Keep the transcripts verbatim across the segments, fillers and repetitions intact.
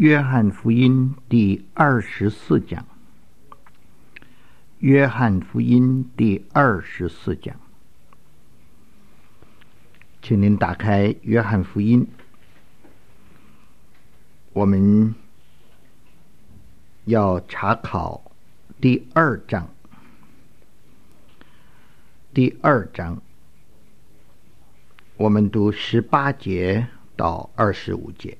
约翰福音第二十四讲。约翰福音第二十四讲，请您打开约翰福音，我们要查考第二章。第二章，我们读十八节到二十五节。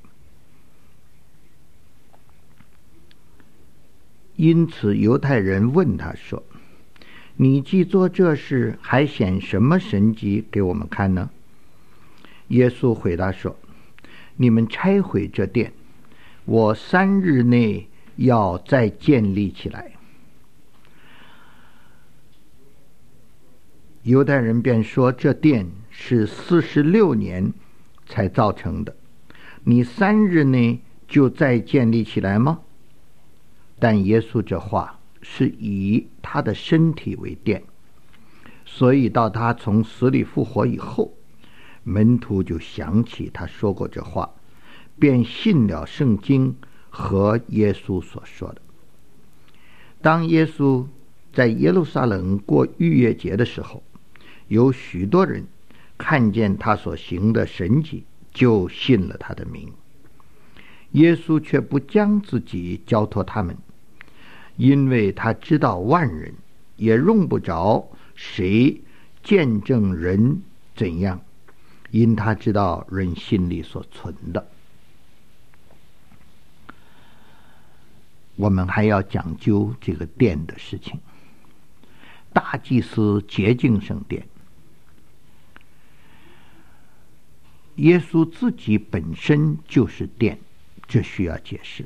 因此犹太人问他说，你既做这事，还显什么神迹给我们看呢？耶稣回答说，你们拆毁这殿，我三日内要再建立起来。犹太人便说，这殿是四十六年才造成的，你三日内就再建立起来吗？但耶稣这话是以他的身体为殿，所以到他从死里复活以后，门徒就想起他说过这话，便信了圣经和耶稣所说的。当耶稣在耶路撒冷过逾越节的时候，有许多人看见他所行的神迹，就信了他的名。耶稣却不将自己交托他们，因为他知道万人，也用不着谁见证人怎样，因他知道人心里所存的。我们还要讲究这个殿的事情。大祭司洁净圣殿，耶稣自己本身就是殿，这需要解释。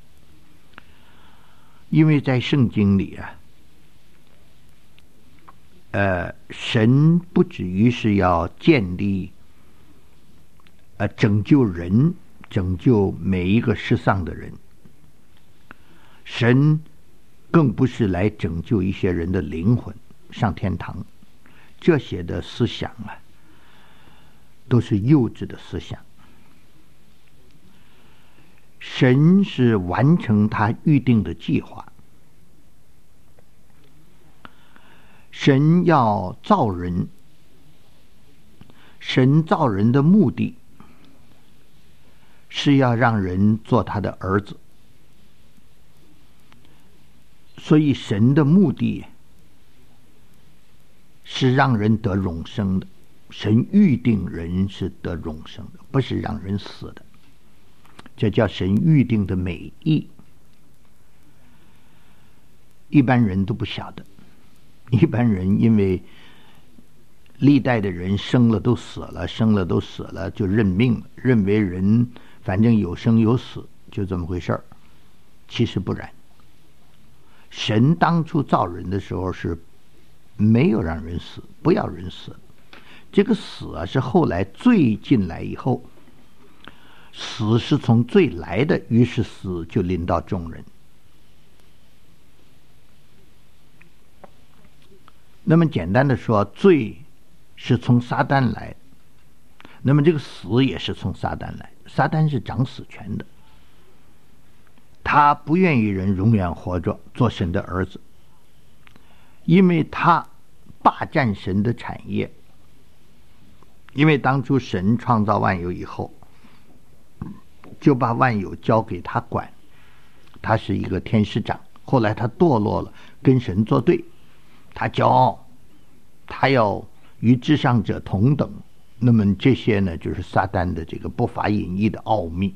因为在圣经里啊，呃，神不止于是要建立，呃，拯救人，拯救每一个失丧的人。神更不是来拯救一些人的灵魂上天堂，这些的思想啊，都是幼稚的思想。神是完成他预定的计划。神要造人，神造人的目的是要让人做他的儿子，所以神的目的是让人得永生的。神预定人是得永生的，不是让人死的，这叫神预定的美意。一般人都不晓得，一般人因为历代的人生了都死了，生了都死了，就认命了，认为人反正有生有死，就这么回事儿。其实不然，神当初造人的时候是没有让人死，不要人死。这个死啊，是后来罪进来以后，死是从罪来的，于是死就临到众人。那么简单的说，罪是从撒旦来，那么这个死也是从撒旦来。撒旦是掌死权的，他不愿意人永远活着做神的儿子，因为他霸占神的产业。因为当初神创造万有以后，就把万有交给他管，他是一个天使长。后来他堕落了，跟神作对，他骄傲，他要与至上者同等。那么这些呢，就是撒旦的这个不法隐逸的奥秘。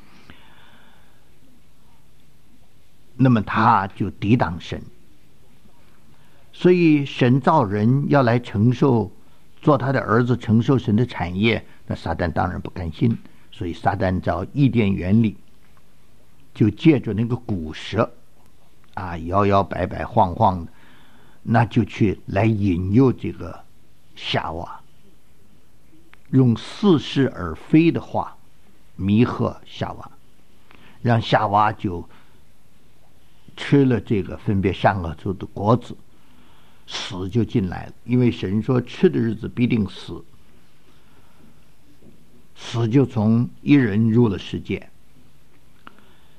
那么他就抵挡神，所以神造人要来承受，做他的儿子，承受神的产业，那撒旦当然不甘心，所以撒旦照伊甸原理，就借着那个古蛇啊，摇摇摆摆晃晃的，那就去来引诱这个夏娃，用似是而非的话迷惑夏娃，让夏娃就吃了这个分别善恶树的果子，死就进来了。因为神说吃的日子必定死，死就从一人入了世界。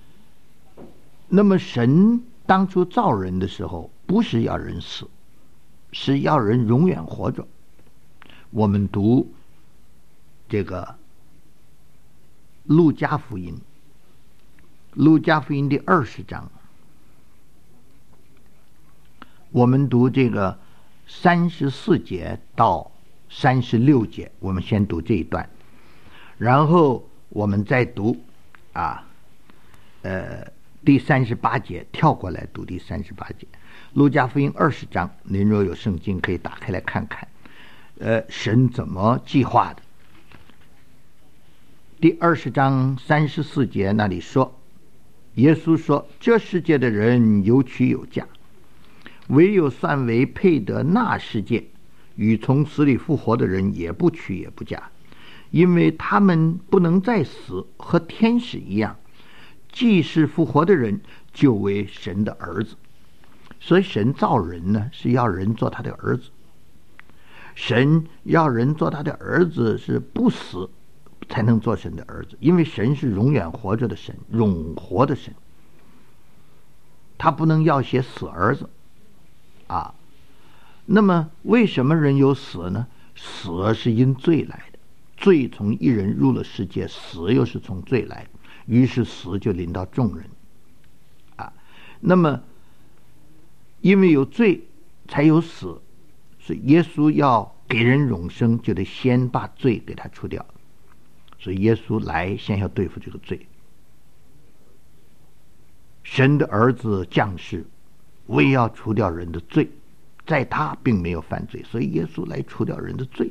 那么神当初造人的时候，不是要人死，是要人永远活着。我们读这个路加福音，路加福音第二十章，我们读这个三十四节到三十六节，我们先读这一段，然后我们再读啊，呃，第三十八节，跳过来读第三十八节。路加福音二十章，您若有圣经可以打开来看看，呃，神怎么计划的。第二十章三十四节那里说，耶稣说，这世界的人有娶有嫁，唯有算为配得那世界与从死里复活的人也不娶也不嫁，因为他们不能再死，和天使一样，既是复活的人，就为神的儿子。所以神造人呢，是要人做他的儿子。神要人做他的儿子，是不死才能做神的儿子，因为神是永远活着的神，永活的神，他不能要些死儿子啊。那么为什么人有死呢？死是因罪来的，罪从一人入了世界，死又是从罪来的，于是死就临到众人啊。那么因为有罪才有死，所以耶稣要给人永生，就得先把罪给他除掉。所以耶稣来先要对付这个罪。神的儿子降世，为要除掉人的罪，在他并没有犯罪，所以耶稣来除掉人的罪。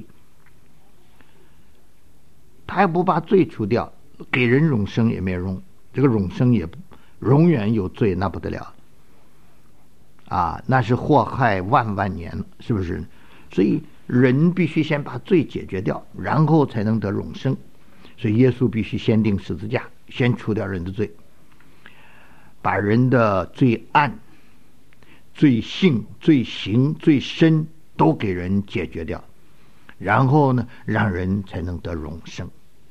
他要不把罪除掉，给人永生也没有用，这个永生也永远有罪，那不得了啊，那是祸害万万年，是不是？所以人必须先把罪解决掉，然后才能得永生。所以耶稣必须先钉十字架，先除掉人的罪，把人的罪案、罪性、罪行、罪身都给人解决掉，然后呢，让人才能得永生。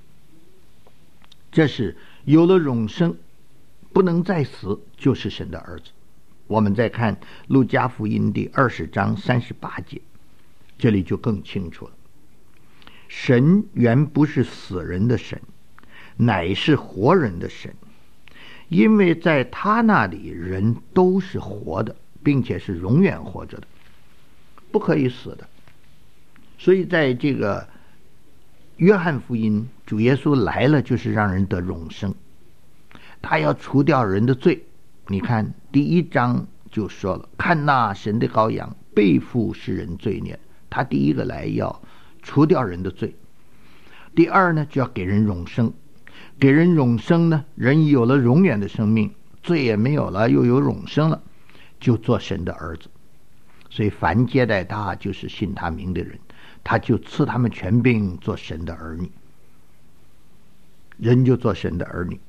这是有了永生，不能再死，就是神的儿子。我们再看路加福音第二十章三十八节，这里就更清楚了。神原不是死人的神，乃是活人的神，因为在他那里人都是活的，并且是永远活着的，不可以死的。所以在这个约翰福音，主耶稣来了就是让人得永生，他要除掉人的罪。你看第一章就说了，看那神的羔羊，背负世人罪孽，他第一个来要除掉人的罪。第二呢，就要给人永生，给人永生呢，人有了永远的生命，罪也没有了，又有永生了，就做神的儿子。所以凡接待他，就是信他名的人，他就赐他们权柄做神的儿女，人就做神的儿女。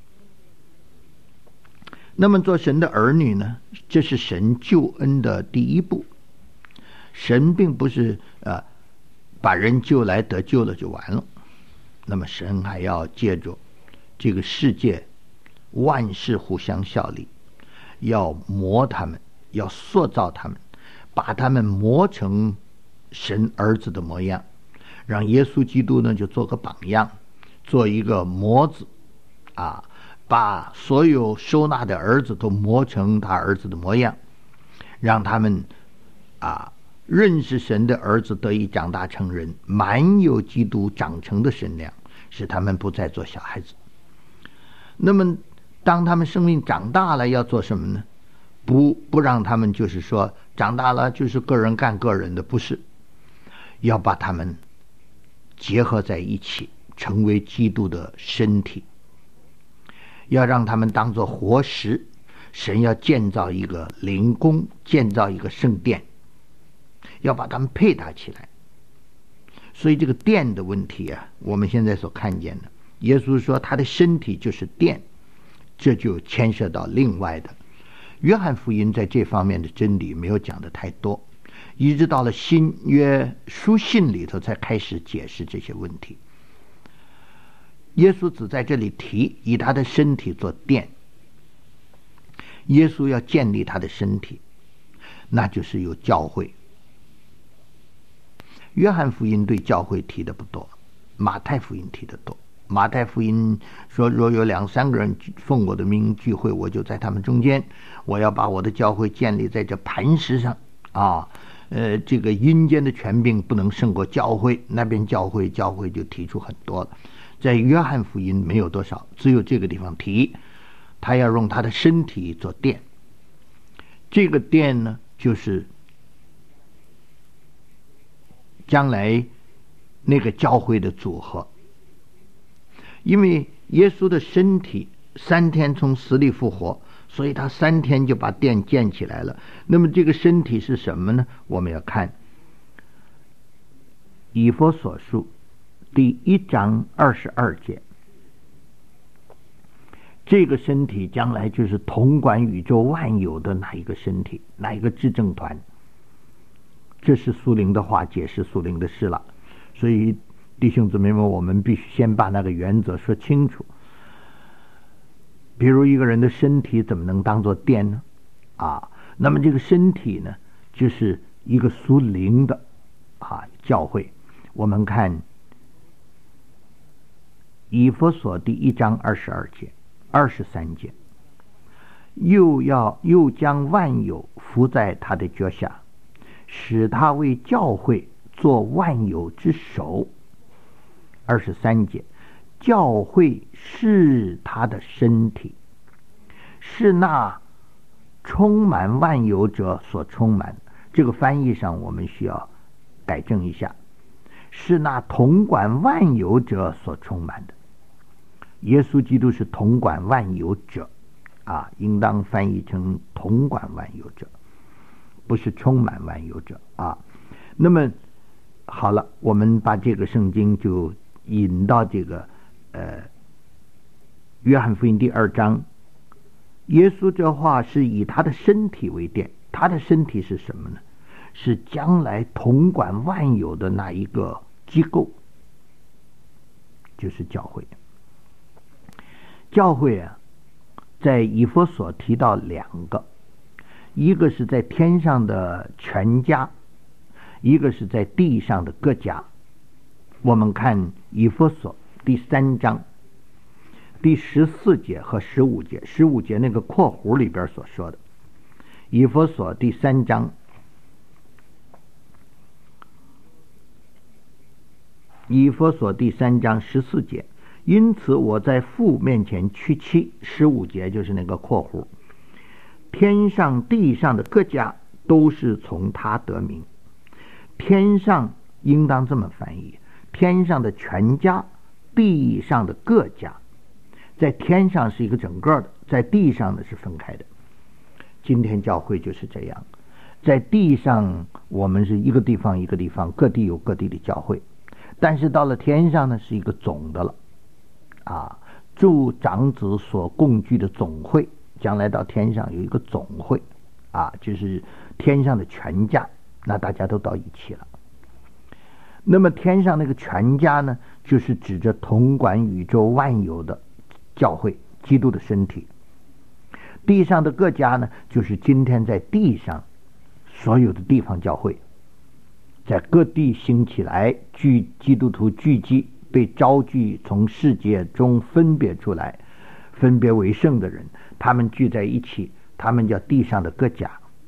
那么做神的儿女呢，这是神救恩的第一步。神并不是呃把人救来得救了就完了，那么神还要借着这个世界万事互相效力，要磨他们，要塑造他们，把他们磨成神儿子的模样，让耶稣基督呢就做个榜样，做一个模子啊，把所有收纳的儿子都磨成他儿子的模样，让他们啊认识神的儿子，得以长大成人，满有基督长成的身量，使他们不再做小孩子。那么当他们生命长大了，要做什么呢？不不让他们就是说长大了就是个人干个人的，不是，要把他们结合在一起，成为基督的身体，要让他们当作活石。神要建造一个灵宫，建造一个圣殿，要把他们配搭起来。所以这个殿的问题啊，我们现在所看见的，耶稣说他的身体就是殿，这就牵涉到另外的。约翰福音在这方面的真理没有讲的太多，一直到了新约书信里头才开始解释这些问题。耶稣只在这里提以他的身体做殿， 耶稣要建立他的身体，那就是有教会。约翰福音对教会提的不多，马太福音提的多。马太福音说，若有两三个人奉我的名聚会，我就在他们中间，我要把我的教会建立在这磐石上啊。呃，这个阴间的权柄不能胜过教会，那边教会教会就提出很多了。在约翰福音没有多少，只有这个地方提，他要用他的身体做殿。这个殿呢，就是将来那个教会的组合。因为耶稣的身体三天从死里复活，所以他三天就把殿建起来了。那么这个身体是什么呢？我们要看以弗所书第一章二十二节，这个身体将来就是统管宇宙万有的哪一个身体，哪一个执政团。这是属灵的话，解释属灵的事了。所以弟兄姊妹们，我们必须先把那个原则说清楚。比如一个人的身体怎么能当作殿呢？啊，那么这个身体呢，就是一个属灵的啊教会。我们看以弗所第一章二十二节、二十三节，又要又将万有伏在他的脚下，使他为教会做万有之首。二十三节，教会是他的身体，是那充满万有者所充满。这个翻译上我们需要改正一下，是那统管万有者所充满的。耶稣基督是统管万有者啊，应当翻译成统管万有者，不是充满万有者啊。那么好了，我们把这个圣经就引到这个呃约翰福音第二章。耶稣这话是以他的身体为殿，他的身体是什么呢？是将来统管万有的那一个机构，就是教会。教会啊，在以弗所提到两个，一个是在天上的全家，一个是在地上的各家。我们看以弗所第三章第十四节和十五节，十五节那个括弧里边所说的。以弗所第三章，以弗所第三章十四节，因此我在父面前屈膝。十五节就是那个括弧，天上地上的各家都是从他得名。天上应当这么翻译，天上的全家，地上的各家。在天上是一个整个的，在地上呢是分开的。今天教会就是这样，在地上我们是一个地方一个地方，各地有各地的教会，但是到了天上呢是一个总的了啊，诸长子所共聚的总会，将来到天上有一个总会啊，就是天上的全家，那大家都到一起了。那么天上那个全家呢，就是指着统管宇宙万有的教会，基督的身体。地上的各家呢，就是今天在地上所有的地方教会，在各地兴起来，聚基督徒聚集，被招聚从世界中分别出来，分别为圣的人，他们聚在一起，他们叫地上的各家。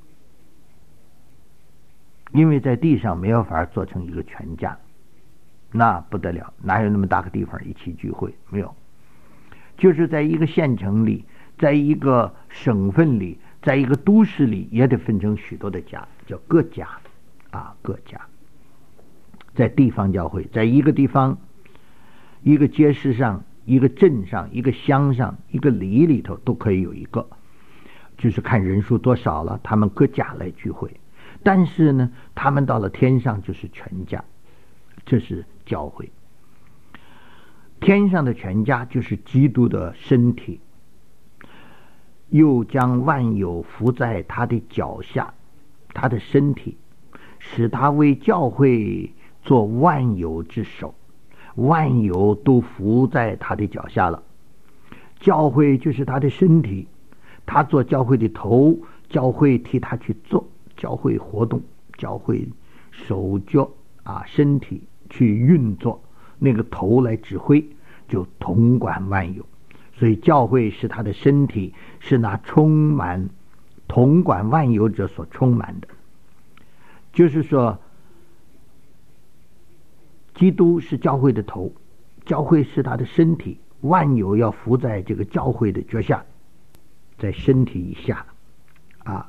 因为在地上没有法做成一个全家，那不得了，哪有那么大个地方一起聚会？没有，就是在一个县城里，在一个省份里，在一个都市里，也得分成许多的家，叫各家啊，各家。在地方教会，在一个地方，一个街市上，一个镇上，一个乡上，一个里里头都可以有一个，就是看人数多少了，他们各家来聚会。但是呢，他们到了天上就是全家，这是教会。天上的全家就是基督的身体，又将万有伏在他的脚下，他的身体，使他为教会做万有之首，万有都伏在他的脚下了。教会就是他的身体， 他做教会的头，教会替他去做教会活动，教会手脚啊身体去运作，那个头来指挥，就统管万有。所以教会是他的身体，是那充满统管万有者所充满的。就是说，基督是教会的头，教会是他的身体，万有要伏在这个教会的脚下，在身体以下啊。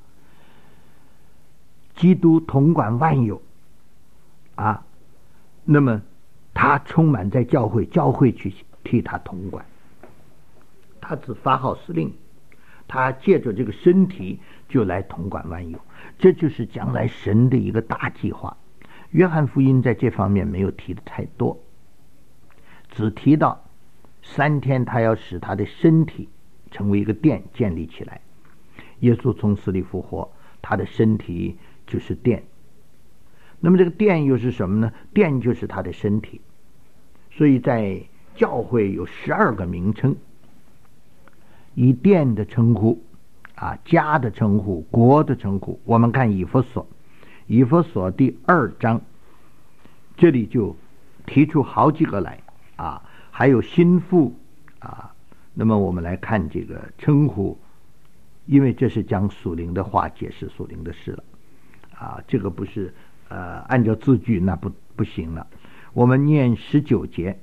基督统管万有啊，那么他充满在教会，教会去替他统管，他只发号施令，他借着这个身体就来统管万有。这就是将来神的一个大计划。约翰福音在这方面没有提的太多，只提到三天他要使他的身体成为一个殿建立起来。耶稣从死里复活，他的身体就是殿。那么这个殿又是什么呢？殿就是他的身体。所以在教会有十二个名称，以殿的称呼啊，家的称呼，国的称呼。我们看以弗所，以弗所第二章，这里就提出好几个来啊，还有心腹啊。那么我们来看这个称呼，因为这是讲属灵的话，解释属灵的事了啊，这个不是呃按照字句那不不行了。我们念十九节，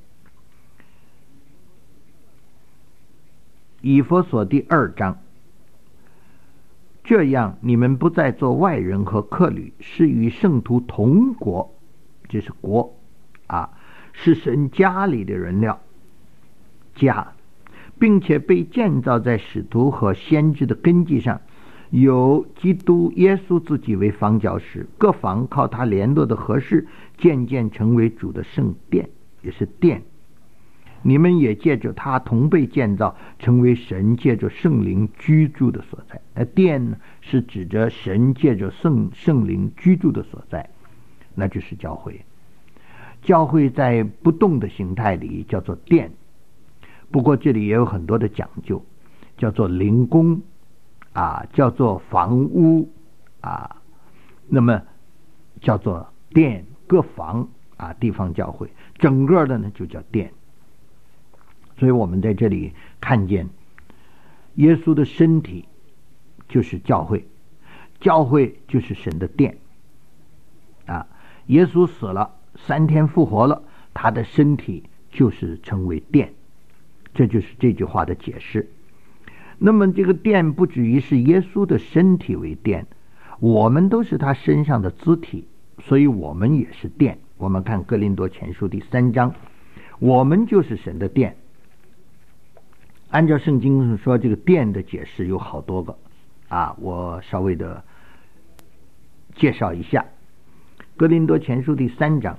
以弗所第二章。这样你们不再做外人和客旅，是与圣徒同国，这是国啊，是神家里的人了，家，并且被建造在使徒和先知的根基上，有基督耶稣自己为房角石，各房靠他联络的合适，渐渐成为主的圣殿，也是殿。你们也借着他同被建造，成为神借着圣灵居住的所在。那殿呢，是指着神借着圣圣灵居住的所在，那就是教会。教会在不动的形态里叫做殿，不过这里也有很多的讲究，叫做灵宫啊，叫做房屋啊，那么叫做殿，各房啊，地方教会，整个的呢就叫殿。所以我们在这里看见耶稣的身体就是教会，教会就是神的殿啊。耶稣死了，三天复活了，他的身体就是成为殿，这就是这句话的解释。那么这个殿不止于是耶稣的身体为殿，我们都是他身上的肢体，所以我们也是殿。我们看哥林多前书第三章，我们就是神的殿。按照圣经说，这个殿的解释有好多个啊，我稍微的介绍一下。哥林多前书第三章，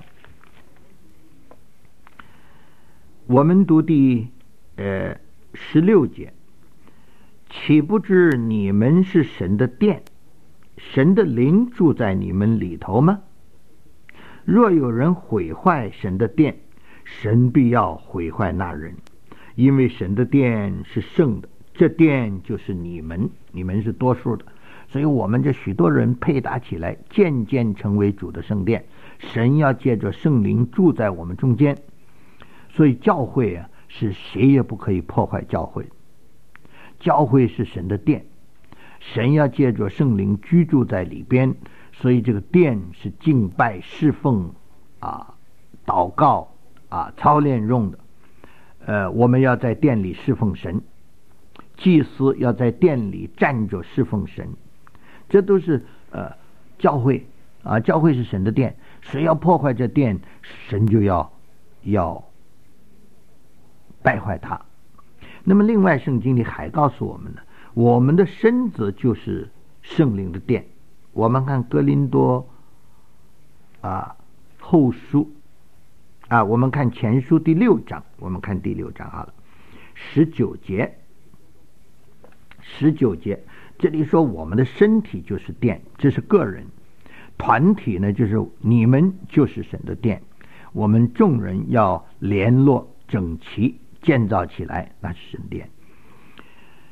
我们读第呃十六节，岂不知你们是神的殿，神的灵住在你们里头吗？若有人毁坏神的殿，神必要毁坏那人，因为神的殿是圣的，这殿就是你们，你们是多数的，所以我们这许多人配搭起来，渐渐成为主的圣殿。神要借着圣灵住在我们中间，所以教会啊，是谁也不可以破坏教会。教会是神的殿，神要借着圣灵居住在里边，所以这个殿是敬拜、侍奉啊、祷告啊、操练用的。呃，我们要在殿里侍奉神，祭司要在殿里站着侍奉神，这都是呃教会啊，教会是神的殿，谁要破坏这殿，神就要要败坏他。那么另外圣经里还告诉我们呢，我们的身子就是圣灵的殿。我们看哥林多啊后书啊，我们看前书第六章，我们看第六章好了，十九节，十九节，这里说我们的身体就是殿，这是个人；团体呢，就是你们就是神的殿。我们众人要联络整齐，建造起来，那是神殿。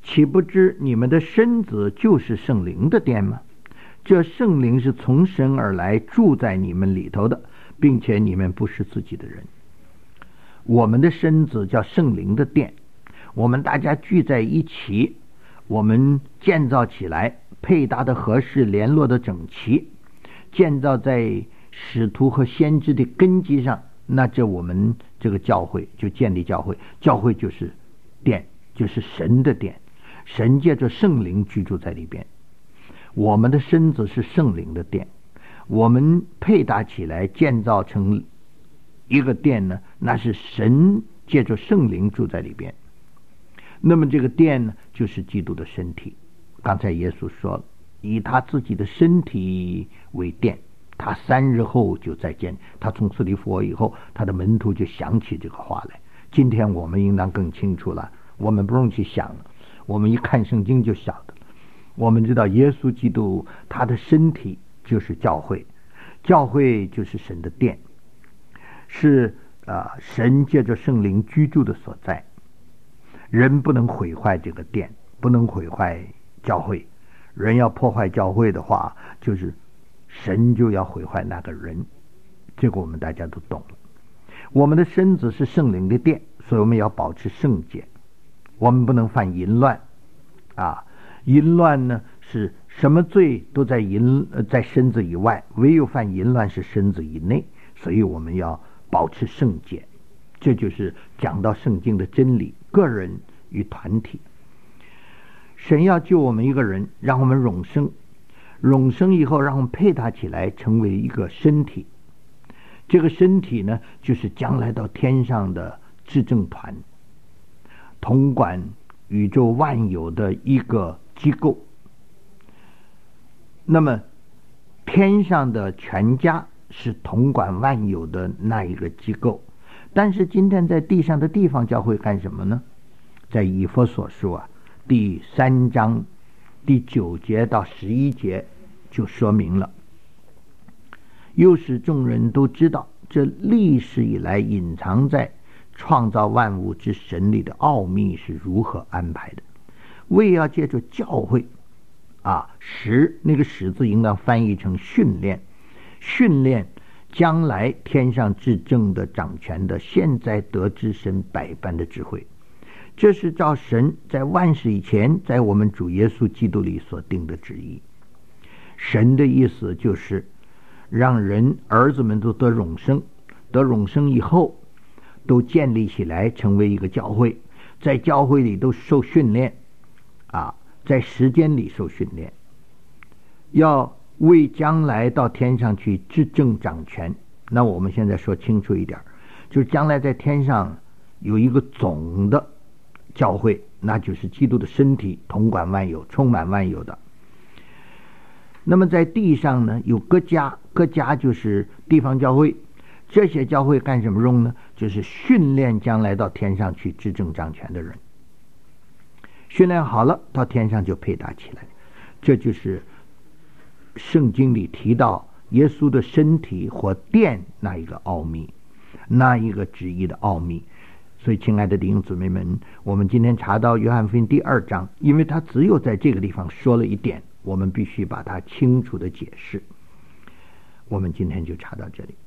岂不知你们的身子就是圣灵的殿吗？这圣灵是从神而来，住在你们里头的，并且你们不是自己的人。我们的身子叫圣灵的殿，我们大家聚在一起，我们建造起来，配搭的合适，联络的整齐，建造在使徒和先知的根基上，那这我们这个教会就建立教会。教会就是殿，就是神的殿，神借着圣灵居住在里边。我们的身子是圣灵的殿，我们配搭起来建造成一个殿呢，那是神借着圣灵住在里边。那么这个殿呢，就是基督的身体。刚才耶稣说了，以他自己的身体为殿，他三日后就再见。他从死里复活以后，他的门徒就想起这个话来。今天我们应当更清楚了，我们不用去想了，我们一看圣经就晓得。我们知道耶稣基督他的身体就是教会，教会就是神的殿，是、呃、神借着圣灵居住的所在。人不能毁坏这个殿，不能毁坏教会。人要破坏教会的话，就是神就要毁坏那个人。这个我们大家都懂了。我们的身子是圣灵的殿，所以我们要保持圣洁，我们不能犯淫乱啊。淫乱呢，是什么罪都在淫在身子以外，唯有犯淫乱是身子以内，所以我们要保持圣洁。这就是讲到圣经的真理，个人与团体。神要救我们一个人，让我们永生，永生以后让我们配搭起来成为一个身体。这个身体呢，就是将来到天上的至正团，统管宇宙万有的一个机构。那么天上的全家是统管万有的那一个机构，但是今天在地上的地方教会干什么呢？在以弗所书啊第三章第九节到十一节就说明了，又使众人都知道这历史以来隐藏在创造万物之神里的奥秘是如何安排的，为要借着教会啊，使那个使字应当翻译成训练，训练将来天上至正的掌权的，现在得知神百般的智慧。这是照神在万事以前在我们主耶稣基督里所定的旨意。神的意思就是让人儿子们都得永生，得永生以后都建立起来成为一个教会，在教会里都受训练啊，在时间里受训练，要为将来到天上去至正掌权。那我们现在说清楚一点，就是将来在天上有一个总的教会，那就是基督的身体，统管万有，充满万有的。那么在地上呢，有各家，各家就是地方教会。这些教会干什么用呢？就是训练将来到天上去至正掌权的人。训练好了，到天上就配搭起来。这就是圣经里提到耶稣的身体或殿那一个奥秘，那一个旨意的奥秘。所以亲爱的弟兄姊妹们，我们今天查到约翰福音第二章，因为他只有在这个地方说了一点，我们必须把它清楚的解释。我们今天就查到这里。